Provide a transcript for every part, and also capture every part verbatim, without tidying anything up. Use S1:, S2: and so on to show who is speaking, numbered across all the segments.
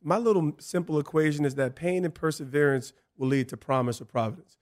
S1: My little simple equation is that pain and perseverance will lead to promise or providence.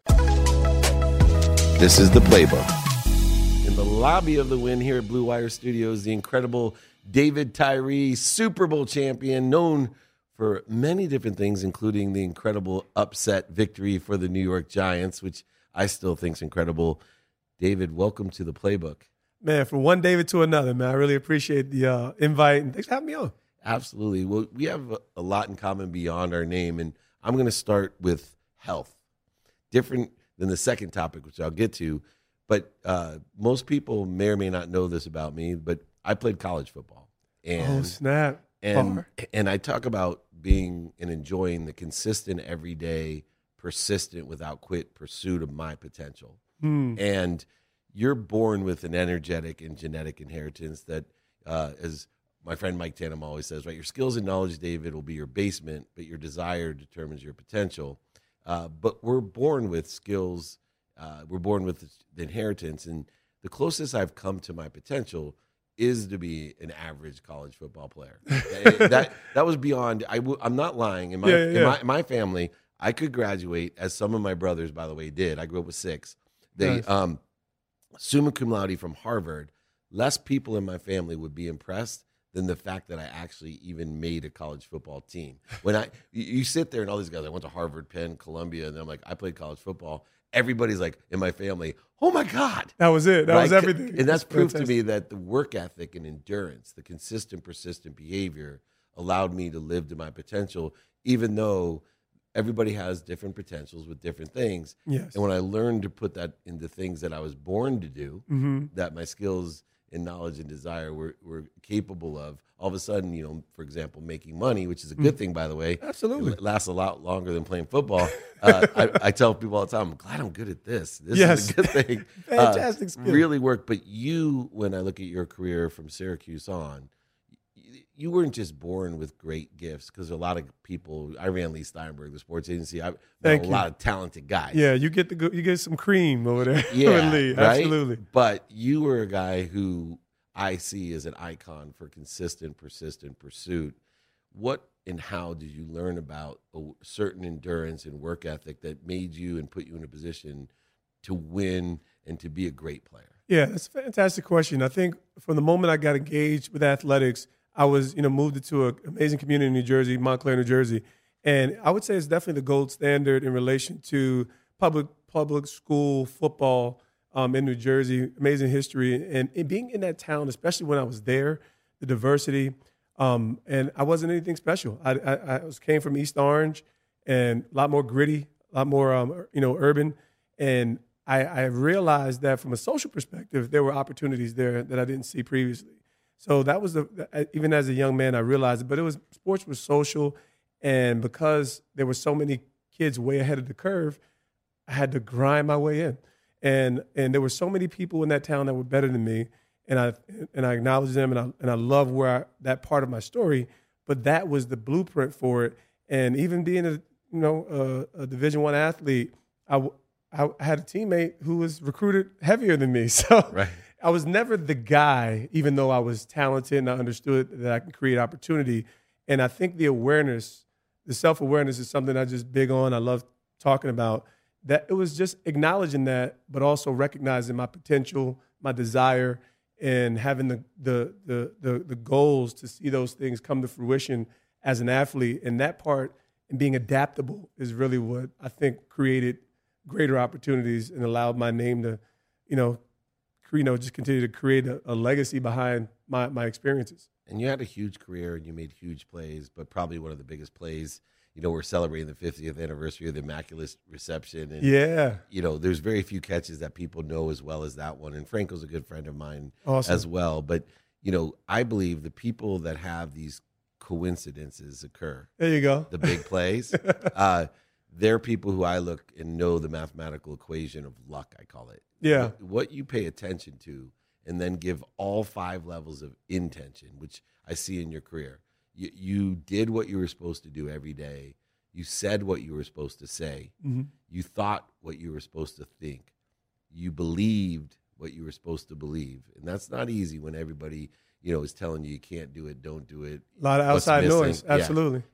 S2: This is The Playbook. In the lobby of the Win here at Blue Wire Studios, the incredible David Tyree, Super Bowl champion, known for many different things, including the incredible upset victory for the New York Giants, which I still think is incredible. David, welcome to The Playbook.
S1: Man, from one David to another, man, I really appreciate the uh, invite, and thanks for having me on.
S2: Absolutely. Well, we have a, a lot in common beyond our name, and I'm going to start with health. Different than the second topic, which I'll get to, but uh, most people may or may not know this about me, but I played college football. And,
S1: oh, snap.
S2: And,
S1: Bar.
S2: and I talk about being and enjoying the consistent, everyday, persistent, without quit pursuit of my potential.
S1: Hmm.
S2: And you're born with an energetic and genetic inheritance that, uh, as my friend Mike Tannum always says, right, your skills and knowledge, David, will be your basement, but your desire determines your potential. Uh, but we're born with skills. Uh, we're born with the inheritance. And the closest I've come to my potential is to be an average college football player. that that was beyond. I w- I'm not lying. In my,
S1: yeah, yeah, yeah.
S2: in my in my family, I could graduate, as some of my brothers, by the way, did. I grew up with six. They
S1: Nice.
S2: um, summa cum laude from Harvard. Less people in my family would be impressed than the fact that I actually even made a college football team. When I, you, you sit there and all these guys, I went to Harvard, Penn, Columbia, and I'm like, I played college football. Everybody's like, in my family, oh my God.
S1: That was it. That
S2: Right?
S1: was everything.
S2: And that's proof
S1: fantastic.
S2: to me that the work ethic and endurance, the consistent, persistent behavior allowed me to live to my potential, even though everybody has different potentials with different things.
S1: Yes.
S2: And when I learned to put that into things that I was born to do,
S1: Mm-hmm.
S2: that my skills and knowledge and desire were, were capable of, all of a sudden, you know, for example, making money, which is a good thing, by the way.
S1: Absolutely.
S2: It lasts a lot longer than playing football. Uh, I, I tell people all the time, I'm glad I'm good at this. This
S1: Yes.
S2: is a good thing.
S1: Fantastic
S2: uh,
S1: skill.
S2: Really worked. But you, when I look at your career from Syracuse on, y- you weren't just born with great gifts, because a lot of people, I ran Lee Steinberg, the sports agency. I know
S1: Thank
S2: a
S1: you.
S2: lot of talented guys.
S1: Yeah, you get the go- you get some cream over there.
S2: Yeah,
S1: with Lee.
S2: right?
S1: Absolutely.
S2: But you were a guy who I see as an icon for consistent, persistent pursuit. What and how did you learn about a certain endurance and work ethic that made you and put you in a position to win and to be a great player?
S1: Yeah, that's a fantastic question. I think from the moment I got engaged with athletics, I was, you know, moved into an amazing community in New Jersey, Montclair, New Jersey. And I would say it's definitely the gold standard in relation to public public school football um, in New Jersey. Amazing history. And, and being in that town, especially when I was there, the diversity, um, and I wasn't anything special. I, I, I was, came from East Orange, and a lot more gritty, a lot more, um, you know, urban. And I, I realized that from a social perspective, there were opportunities there that I didn't see previously. So that was the, even as a young man, I realized it. But it was, sports was social, and because there were so many kids way ahead of the curve, I had to grind my way in. And and there were so many people in that town that were better than me, and I and I acknowledge them, and I and I love where I, that part of my story. But that was the blueprint for it. And even being a you know a, a Division One athlete, I, I had a teammate who was recruited heavier than me, so
S2: Right.
S1: I was never the guy, even though I was talented and I understood that I can create opportunity. And I think the awareness, the self-awareness is something I just big on. I love talking about. That it was just acknowledging that, but also recognizing my potential, my desire, and having the the the the, the goals to see those things come to fruition as an athlete. And that part and being adaptable is really what I think created greater opportunities and allowed my name to, you know, you know, just continue to create a, a legacy behind my my experiences.
S2: And you had a huge career and you made huge plays, but probably one of the biggest plays, you know, we're celebrating the fiftieth anniversary of the Immaculate Reception. And,
S1: Yeah.
S2: you know, there's very few catches that people know as well as that one. And Franco's a good friend of mine
S1: Awesome.
S2: as well. But, you know, I believe the people that have these coincidences occur,
S1: There you go.
S2: the big plays, uh, they're people who I look and know the mathematical equation of luck, I call it.
S1: Yeah.
S2: What, what you pay attention to and then give all five levels of intention, which I see in your career. You, you did what you were supposed to do every day. You said what you were supposed to say.
S1: Mm-hmm.
S2: You thought what you were supposed to think. You believed what you were supposed to believe. And that's not easy when everybody, you know, is telling you you can't do it, don't do it.
S1: A lot of
S2: what's
S1: outside
S2: missing.
S1: noise.
S2: Yeah.
S1: Absolutely.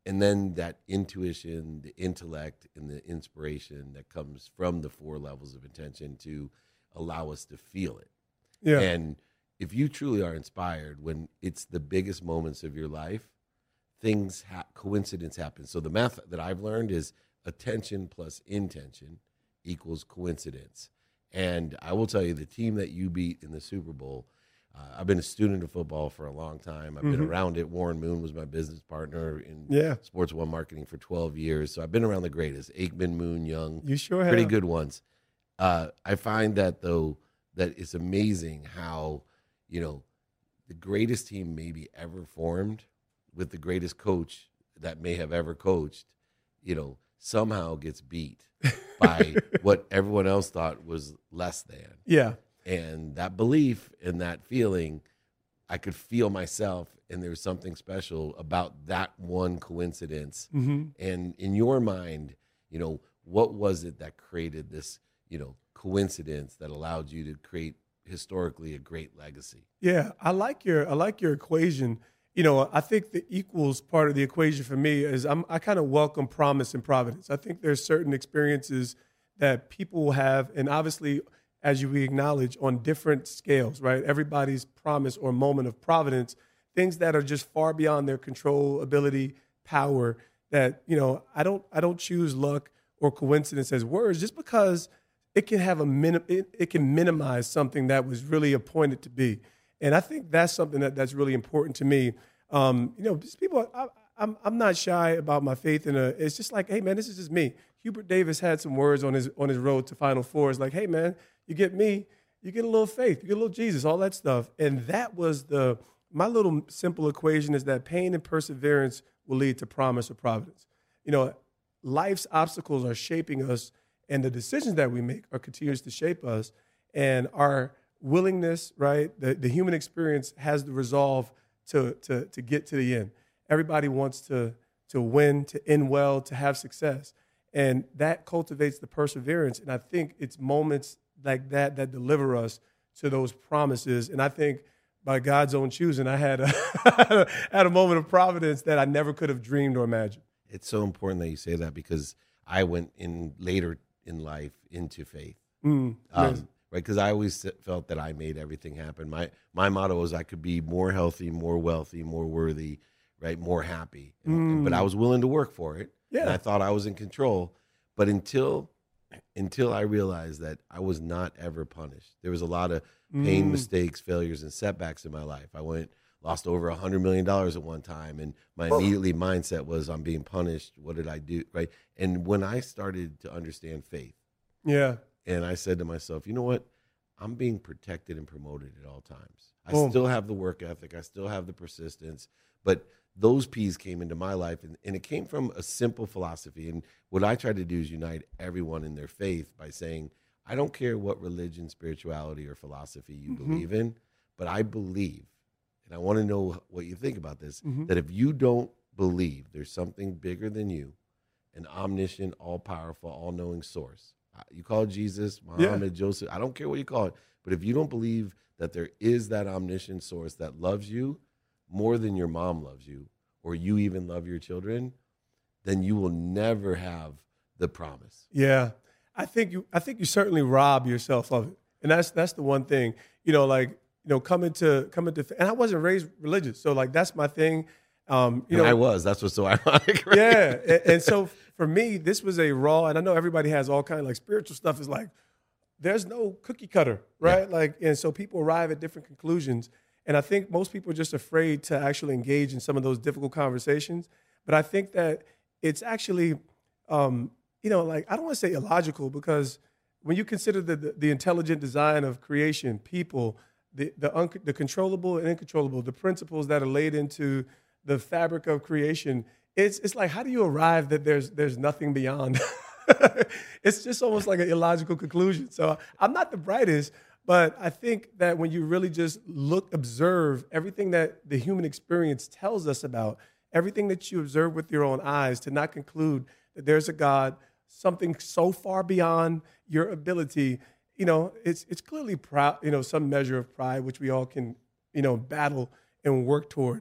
S2: And then that intuition, the intellect, and the inspiration that comes from the four levels of intention to allow us to feel it.
S1: Yeah.
S2: And if you truly are inspired when it's the biggest moments of your life, things, ha- coincidence happens. So the math that I've learned is attention plus intention equals coincidence. And I will tell you, the team that you beat in the Super Bowl, uh, I've been a student of football for a long time. I've
S1: Mm-hmm.
S2: been around it. Warren Moon was my business partner in
S1: Yeah.
S2: Sports One marketing for twelve years. So I've been around the greatest, Aikman, Moon, Young,
S1: You sure have.
S2: pretty good ones. Uh, I find that, though, that it's amazing how, you know, the greatest team maybe ever formed with the greatest coach that may have ever coached, you know, somehow gets beat by what everyone else thought was less than.
S1: Yeah.
S2: And that belief and that feeling, I could feel myself, and there was something special about that one coincidence.
S1: Mm-hmm.
S2: And in your mind, you know, what was it that created this, you know, coincidence that allowed you to create historically a great legacy?
S1: Yeah, I like your I like your equation. You know, I think the equals part of the equation for me is I'm, I kind of welcome promise and providence. I think there's certain experiences that people will have, and obviously, as you acknowledge, on different scales, right? Everybody's promise or moment of providence, things that are just far beyond their control, ability, power. That, you know, I don't I don't choose luck or coincidence as words just because it can have a minim, it, it can minimize something that was really appointed to be. And I think that's something that, that's really important to me. Um, you know, just people, I, I'm I'm not shy about my faith in a. It's just like, hey man, this is just me. Hubert Davis had some words on his on his road to Final Four. It's like, hey man, you get me, you get a little faith, you get a little Jesus, all that stuff. And that was the my little simple equation is that pain and perseverance will lead to promise or providence. You know, life's obstacles are shaping us, and the decisions that we make are continues to shape us. And our willingness, right? The, the human experience has the resolve to, to, to get to the end. Everybody wants to, to win, to end well, to have success. And that cultivates the perseverance. And I think it's moments like that that deliver us to those promises. And I think by God's own choosing, I had a, had a moment of providence that I never could have dreamed or imagined.
S2: It's so important that you say that, because I went in later in life into faith.
S1: Mm,
S2: Um,
S1: yes.
S2: Right, because I always felt that I made everything happen. My my motto was I could be more healthy, more wealthy, more worthy, right, more happy. And-
S1: Mm.
S2: But I was willing to work for it, and
S1: Yeah.
S2: I thought I was in control. But until until I realized that I was not ever punished, there was a lot of pain,
S1: Mm.
S2: mistakes, failures, and setbacks in my life. I went lost over a hundred million dollars at one time, and my immediately mindset was, I'm being punished. What did I do? Right, and when I started to understand faith.
S1: Yeah.
S2: And I said to myself, you know what? I'm being protected and promoted at all times. I
S1: Boom.
S2: still have the work ethic. I still have the persistence. But those P's came into my life, and, and it came from a simple philosophy. And what I try to do is unite everyone in their faith by saying, I don't care what religion, spirituality, or philosophy you
S1: Mhm.
S2: believe in, but I believe, and I want to know what you think about this,
S1: Mhm.
S2: that if you don't believe there's something bigger than you, an omniscient, all-powerful, all-knowing source, you call it Jesus, Muhammad, Joseph, I don't care what you call it. But if you don't believe that there is that omniscient source that loves you more than your mom loves you, or you even love your children, then you will never have the promise.
S1: Yeah, I think you. I think you certainly rob yourself of it, and that's that's the one thing. You know, like you know, coming to coming to, and I wasn't raised religious, so like that's my thing. Um, you
S2: And
S1: know,
S2: I was. That's what's so ironic. Right?
S1: yeah, and, and so for me, this was a raw, and I know everybody has all kind of like spiritual stuff. Is like there's no cookie cutter, right? Like, and so people arrive at different conclusions, and I think most people are just afraid to actually engage in some of those difficult conversations. But I think that it's actually, um, you know, like I don't want to say illogical, because when you consider the, the the intelligent design of creation, people, the the, un- the controllable and uncontrollable, the principles that are laid into the fabric of creation, it's it's like, how do you arrive that there's there's nothing beyond? It's just almost like an illogical conclusion. So I'm not the brightest, but I think that when you really just look, observe everything that the human experience tells us about, everything that you observe with your own eyes, to not conclude that there's a God, something so far beyond your ability, you know, it's it's clearly proud, you know, some measure of pride, which we all can, you know, battle and work toward.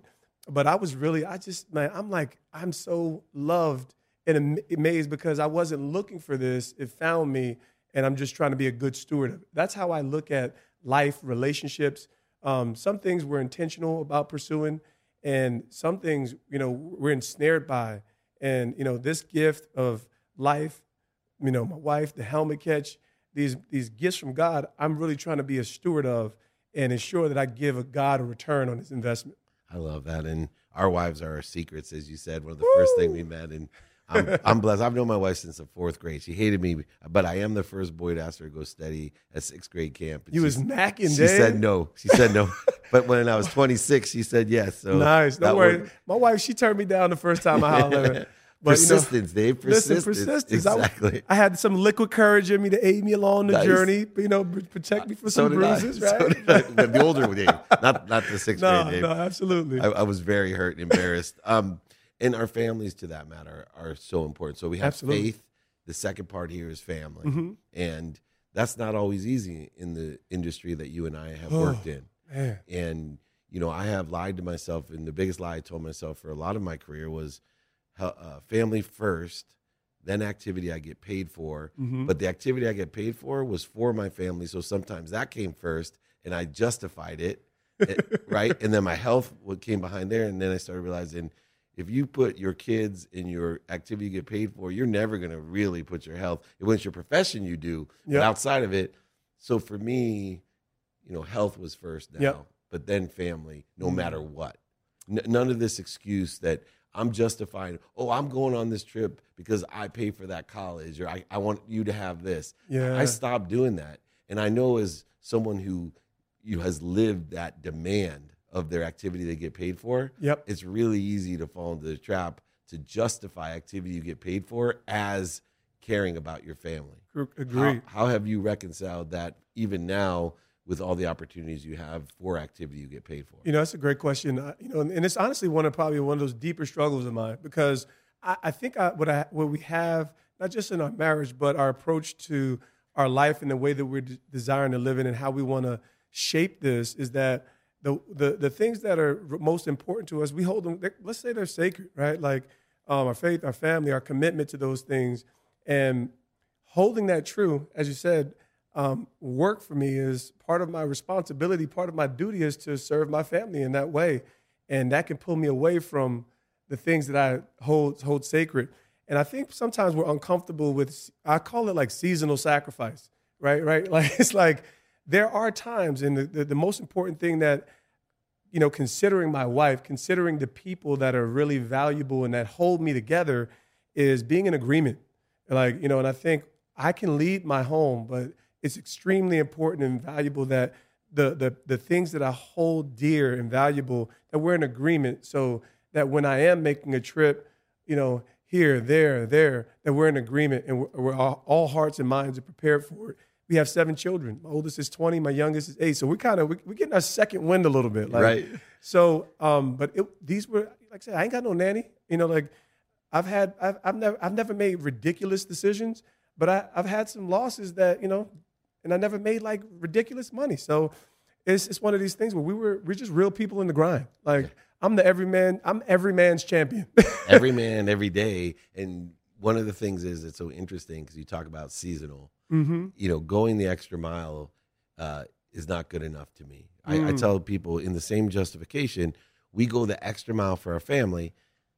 S1: but I was really, I just, man, I'm like, I'm so loved and am- amazed because I wasn't looking for this. It found me, and I'm just trying to be a good steward of it. That's how I look at life, relationships. Um, some things we're intentional about pursuing, and some things, you know, we're ensnared by. And, you know, this gift of life, you know, my wife, the helmet catch, these these gifts from God, I'm really trying to be a steward of and ensure that I give a God a return on his investment.
S2: I love that. And our wives are our secrets, as you said, one of the Woo! First thing we met. And I'm, I'm blessed. I've known my wife since the fourth grade. She hated me, but I am the first boy to ask her to go study at sixth grade camp. And
S1: you was macking,
S2: She
S1: Dave.
S2: said no. She said no. But when I was twenty-six, she said yes. So
S1: nice. Don't worry.
S2: Worked.
S1: My wife, she turned me down the first time I hollered at her.
S2: But, persistence, you know, Dave. Persistence.
S1: Listen, persistence.
S2: Exactly.
S1: I, I had some liquid courage in me to aid me along the
S2: nice.
S1: journey, you know, protect me from
S2: so
S1: some bruises,
S2: I.
S1: right?
S2: So did I. But the older Dave, not not the sixth
S1: no,
S2: grade Dave.
S1: No, absolutely.
S2: I, I was very hurt and embarrassed. Um, and our families, to that matter, are so important. So we have
S1: absolutely.
S2: faith. The second part here is family.
S1: Mm-hmm.
S2: And that's not always easy in the industry that you and I have
S1: oh,
S2: worked in.
S1: Man.
S2: And, you know, I have lied to myself. And the biggest lie I told myself for a lot of my career was, Uh, family first, then activity I get paid for.
S1: Mm-hmm.
S2: But the activity I get paid for was for my family. So sometimes that came first and I justified it, it right? And then my health what came behind there. And then I started realizing if you put your kids in your activity you get paid for, you're never going to really put your health. When it's your profession, you do. Yep. But outside of it, so for me, you know, health was first now, yep. but then family, no mm-hmm. matter what. N- none of this excuse that I'm justifying, oh, I'm going on this trip because I pay for that college or I, I want you to have this.
S1: Yeah.
S2: I stopped doing that. And I know as someone who you has lived that demand of their activity they get paid for,
S1: yep.
S2: it's really easy to fall into the trap to justify activity you get paid for as caring about your family.
S1: Agree.
S2: How, how have you reconciled that even now with all the opportunities you have for activity you get paid for?
S1: You know, that's a great question. Uh, you know, and, and it's honestly one of probably one of those deeper struggles of mine because I, I think I, what I what we have, not just in our marriage, but our approach to our life and the way that we're de- desiring to live in and how we want to shape this is that the, the the things that are most important to us, we hold them, let's say they're sacred, right? Like um, our faith, our family, our commitment to those things. And holding that true, as you said, Um, work for me is part of my responsibility. Part of my duty is to serve my family in that way. And that can pull me away from the things that I hold, hold sacred. And I think sometimes we're uncomfortable with, I call it like seasonal sacrifice, right? Right? Like, it's like there are times, and the, the, the most important thing that, you know, considering my wife, considering the people that are really valuable and that hold me together is being in agreement. Like, you know, and I think I can lead my home, but it's extremely important and valuable that the, the the things that I hold dear and valuable, that we're in agreement so that when I am making a trip, you know, here, there, there, that we're in agreement and we're, we're all, all hearts and minds are prepared for it. We have seven children. My oldest is twenty. My youngest is eight. So we're kind of, we're getting our second wind a little bit. Like,
S2: right.
S1: So, um, but it, these were, like I said, I ain't got no nanny. You know, like I've had, I've, I've never, I've never made ridiculous decisions, but I, I've had some losses that, you know, and I never made like ridiculous money. So it's it's one of these things where we were we're just real people in the grind. Like yeah. I'm the every man, I'm every man's champion.
S2: Every man, every day. And one of the things is it's so interesting because you talk about seasonal.
S1: Mm-hmm.
S2: You know, going the extra mile uh, is not good enough to me.
S1: Mm.
S2: I, I tell people in the same justification, we go the extra mile for our family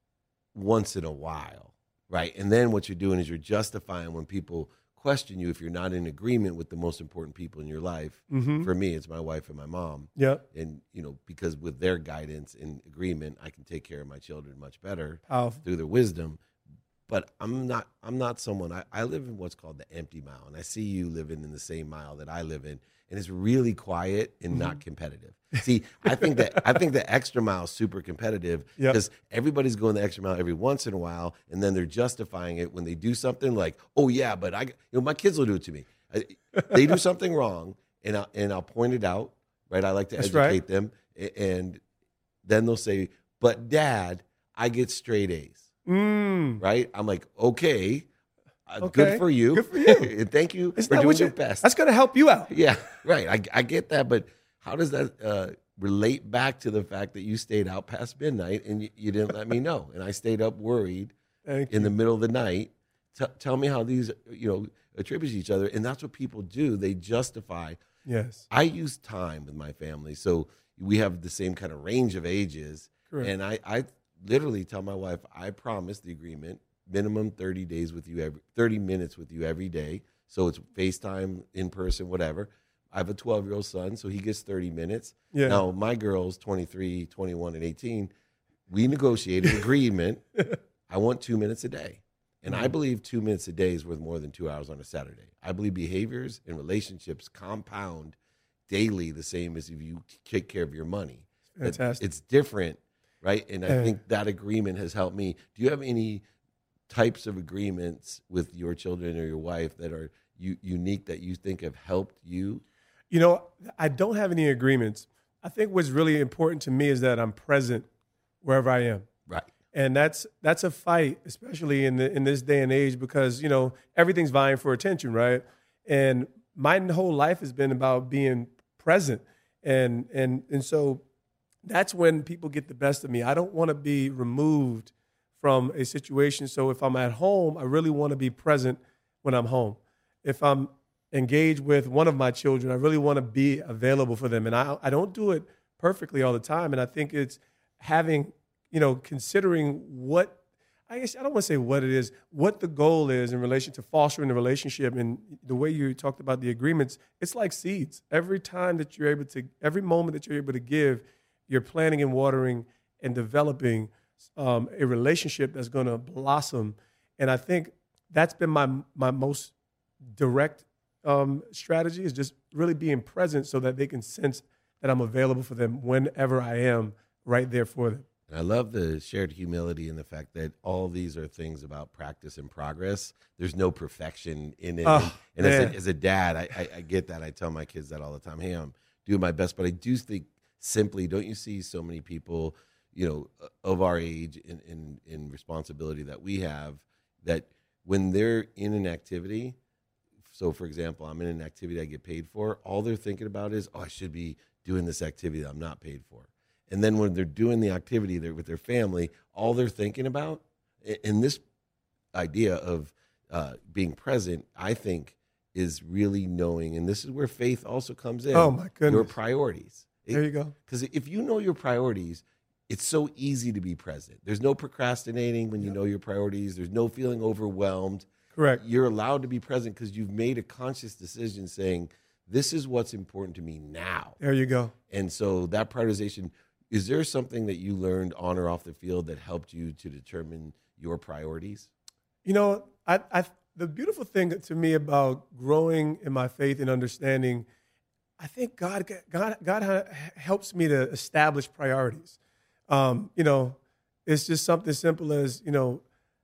S2: once in a while, right? And then what you're doing is you're justifying when people question you if you're not in agreement with the most important people in your life.
S1: Mm-hmm.
S2: For me, it's my wife and my mom.
S1: Yeah.
S2: And, you know, because with their guidance and agreement, I can take care of my children much better
S1: Powerful.
S2: Through their wisdom. But I'm not I'm not someone, I, I live in what's called the empty mile. And I see you living in the same mile that I live in. And it's really quiet and mm-hmm. not competitive. See, I think that I think the extra mile is super competitive because yep. everybody's going the extra mile every once in a while, and then they're justifying it when they do something like, "Oh yeah, but I, you know, my kids will do it to me." I, they do something wrong, and I, and I'll point it out. Right? I like to
S1: That's
S2: educate
S1: right.
S2: them, and then they'll say, "But Dad, I get straight A's."
S1: Mm.
S2: Right? I'm like, "Okay." Uh,
S1: okay.
S2: Good for you.
S1: Good for you.
S2: And thank you
S1: it's
S2: for doing
S1: your
S2: best.
S1: That's going to help you out.
S2: Yeah, right. I, I get that, but how does that uh, relate back to the fact that you stayed out past midnight and you, you didn't let me know. And I stayed up worried
S1: Thank
S2: in
S1: you.
S2: the middle of the night. T- tell me how these, you know, attribute to each other. And that's what people do. They justify.
S1: Yes.
S2: I use time with my family. So we have the same kind of range of ages.
S1: Correct.
S2: And I, I literally tell my wife, I promise the agreement, minimum thirty days with you, every thirty minutes with you every day. So it's FaceTime, in person, whatever. I have a twelve-year-old son, so he gets thirty minutes.
S1: Yeah.
S2: Now, my girls, twenty-three, twenty-one, and eighteen, we negotiated agreement. I want two minutes a day. And I believe two minutes a day is worth more than two hours on a Saturday. I believe behaviors and relationships compound daily the same as if you take care of your money.
S1: Fantastic.
S2: It's different, right? And I
S1: Yeah.
S2: think that agreement has helped me. Do you have any types of agreements with your children or your wife that are u- unique that you think have helped you?
S1: You know, I don't have any agreements. I think what's really important to me is that I'm present wherever I am.
S2: Right.
S1: And that's that's a fight, especially in the in this day and age, because, you know, everything's vying for attention, right? And my whole life has been about being present. And and and so that's when people get the best of me. I don't want to be removed from a situation. So if I'm at home, I really want to be present when I'm home. If I'm engaged with one of my children, I really want to be available for them. And I I don't do it perfectly all the time. And I think it's having, you know, considering what, I guess I don't want to say what it is, what the goal is in relation to fostering the relationship. And the way you talked about the agreements, it's like seeds. Every time that you're able to, every moment that you're able to give, you're planting and watering and developing um, a relationship that's going to blossom. And I think that's been my my most direct um, strategy, is just really being present so that they can sense that I'm available for them whenever I am right there for them.
S2: And I love the shared humility and the fact that all these are things about practice and progress. There's no perfection in it.
S1: Oh,
S2: and and as,
S1: man.
S2: a, as a dad, I, I, I get that. I tell my kids that all the time. Hey, I'm doing my best. But I do think simply, don't you see so many people, you know, of our age in, in, in responsibility that we have, that when they're in an activity, so for example, I'm in an activity I get paid for, all they're thinking about is, oh, I should be doing this activity that I'm not paid for. And then when they're doing the activity they're with their family, all they're thinking about, and this idea of uh, being present, I think, is really knowing, and this is where faith also comes in.
S1: Oh, my goodness.
S2: Your priorities.
S1: There you go.
S2: Because if you know your priorities, it's so easy to be present. There's no procrastinating when you know your priorities. There's no feeling overwhelmed.
S1: Correct.
S2: You're allowed to be present because you've made a conscious decision saying, this is what's important to me now.
S1: There you go.
S2: And so that prioritization, is there something that you learned on or off the field that helped you to determine your priorities?
S1: You know, I, I the beautiful thing to me about growing in my faith and understanding, I think God God God ha- helps me to establish priorities. Um, you know, it's just something simple as, you know,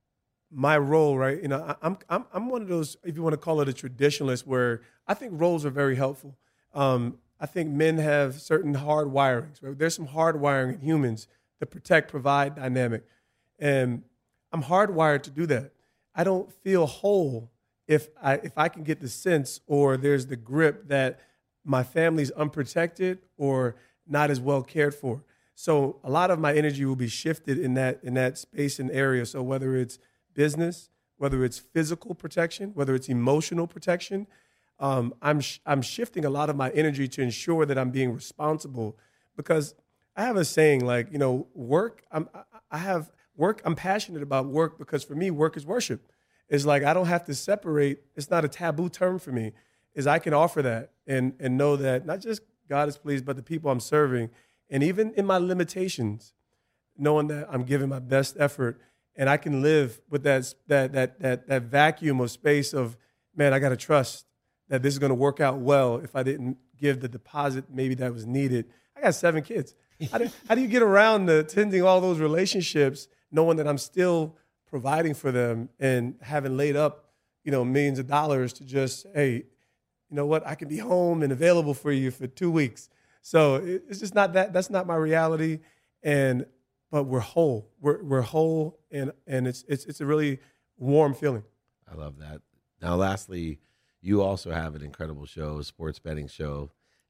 S1: my role, right? You know, I, I'm I'm I'm one of those, if you want to call it a traditionalist, where I think roles are very helpful. Um, I think men have certain hard wirings. Right? There's some hard wiring in humans, the protect, provide dynamic. And I'm hardwired to do that. I don't feel whole if I if I can get the sense, or there's the grip that my family's unprotected or not as well cared for. So a lot of my energy will be shifted in that in that space and area. So whether it's business, whether it's physical protection, whether it's emotional protection, Um, I'm sh- I'm shifting a lot of my energy to ensure that I'm being responsible, because I have a saying, like, you know, work. I'm, I I have work. I'm passionate about work because for me, work is worship. It's like I don't have to separate. It's not a taboo term for me. Is I can offer that and and know that not just God is pleased, but the people I'm serving, and even in my limitations, knowing that I'm giving my best effort, and I can live with that that that that that vacuum of space of, man, I got to trust that this is going to work out well if I didn't give the deposit maybe that was needed. I got seven kids. How do, how do you get around to tending all those relationships, knowing that I'm still providing for them and having laid up, you know, millions of dollars to just, hey, you know what, I can be home and available for you for two weeks. So it, it's just not that, that's not my reality. And, but we're whole, we're, we're whole. And, and it's, it's, it's a really warm feeling.
S2: I love that. Now, lastly, you also have an incredible show, sports betting show.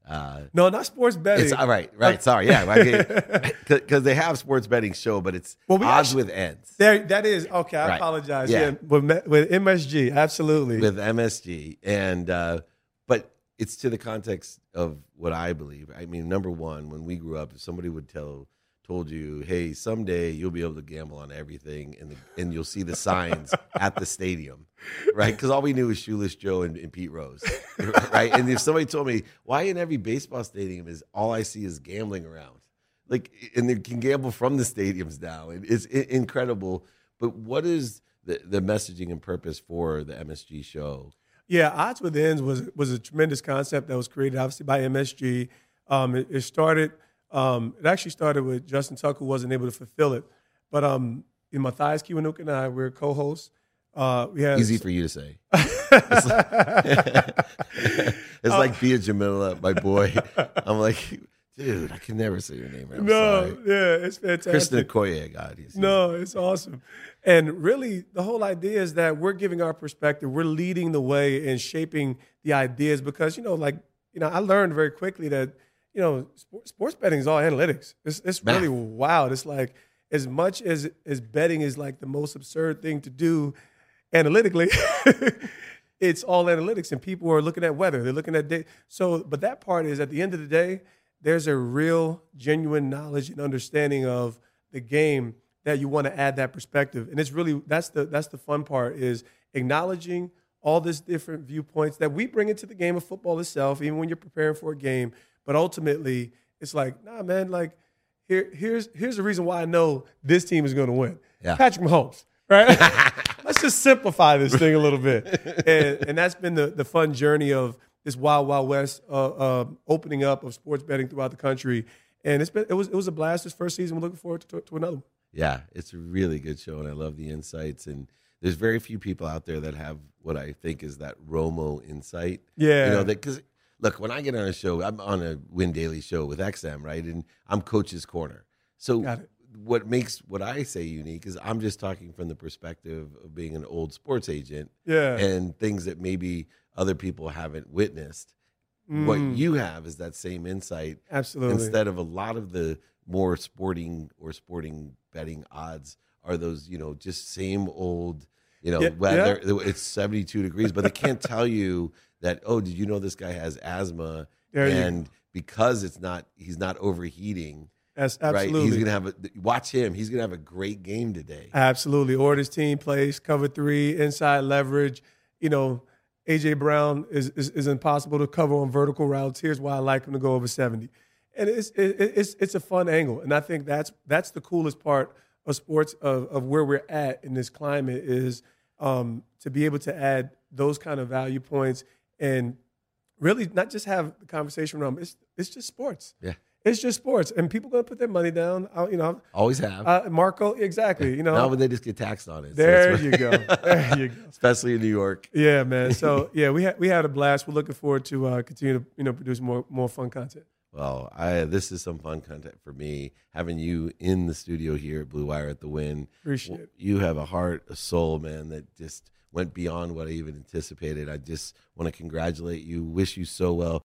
S2: Uh,
S1: No, not sports betting.
S2: it's all right, right. Sorry, yeah, because they have sports betting show, but it's
S1: Well, we
S2: odds
S1: actually-
S2: with ends
S1: There, that is okay. I
S2: Right.
S1: apologize.
S2: Yeah.
S1: Yeah, with Me- with M S G, absolutely.
S2: with M S G, and uh, but it's to the context of what I believe. I mean, number one, when we grew up, if somebody would tell told you, "Hey, someday you'll be able to gamble on everything," and the, and you'll see the signs at the stadium, right? Because all we knew was Shoeless Joe and, and Pete Rose, right? And if somebody told me, "Why in every baseball stadium is all I see is gambling around?" Like, and they can gamble from the stadiums now, and it's i- incredible. But what is the, the messaging and purpose for the M S G show?
S1: Yeah, odds with ends was was a tremendous concept that was created obviously by M S G. Um, it, it started. Um, it actually started with Justin Tuck, who wasn't able to fulfill it. But um, you know, Matthias Kiwanuka and I, we're co-hosts. Uh, we had
S2: Easy for you to say. It's like, it's like Bia Jamila, my boy. I'm like, dude, I can never say your name. I'm
S1: no,
S2: sorry.
S1: yeah, it's fantastic.
S2: Kristen Okoye, God, he's,
S1: No, it's awesome. And really, the whole idea is that we're giving our perspective. We're leading the way and shaping the ideas because, you know, like, you know, I learned very quickly that, you know, sports, sports betting is all analytics. It's, it's
S2: Math.
S1: really wild. It's like as much as, as betting is like the most absurd thing to do analytically, it's all analytics. And people are looking at weather. They're looking at data. So, but that part is at the end of the day, there's a real, genuine knowledge and understanding of the game that you want to add that perspective. And it's really, that's the that's the fun part is acknowledging all these different viewpoints that we bring into the game of football itself, even when you're preparing for a game. But ultimately, it's like, nah, man, like, here, here's here's the reason why I know this team is going to win.
S2: Yeah.
S1: Patrick Mahomes, right? Let's just simplify this thing a little bit. And, and that's been the, the fun journey of this wild, wild west uh, uh, opening up of sports betting throughout the country. And it's been it was it was a blast this first season. We're looking forward to, to another one.
S2: Yeah, it's a really good show, and I love the insights. And there's very few people out there that have what I think is that Romo insight.
S1: Yeah.
S2: You know, that because, look, when I get on a show, I'm on a Win Daily show with X M, right? And I'm Coach's Corner. So
S1: Got it.
S2: what makes what I say unique is I'm just talking from the perspective of being an old sports agent
S1: Yeah.
S2: and things that maybe other people haven't witnessed. What
S1: Mm.
S2: you have is that same insight
S1: Absolutely.
S2: instead of a lot of the more sporting or sporting betting odds are those, you know, just same old, you know,
S1: Yeah,
S2: weather. It's seventy-two degrees, but they can't tell you that, oh, did you know this guy has asthma?
S1: There you
S2: and because it's not, he's not overheating,
S1: That's
S2: right?
S1: absolutely.
S2: He's going to have a, watch him. He's going to have a great game today.
S1: Absolutely. Or this team plays cover three, inside leverage. You know, A J Brown is, is, is impossible to cover on vertical routes. Here's why I like him to go over seventy. And it's it, it's it's a fun angle. And I think that's that's the coolest part of sports of, of where we're at in this climate is um, to be able to add those kind of value points and really not just have the conversation around it's it's just sports.
S2: Yeah.
S1: It's just sports. And people going to put their money down. I, you know,
S2: Always have.
S1: uh, Marco, exactly. You know,
S2: Not when they just get taxed on it. So
S1: there
S2: it's-
S1: you go. There you go.
S2: Especially in New York.
S1: Yeah, man. So yeah, we had we had a blast. We're looking forward to uh, continue to you know produce more more fun content.
S2: Well, I this is some fun content for me. Having you in the studio here at Blue Wire at the Win.
S1: Appreciate it.
S2: You have a heart, a soul, man, that just went beyond what I even anticipated. I just want to congratulate you, wish you so well.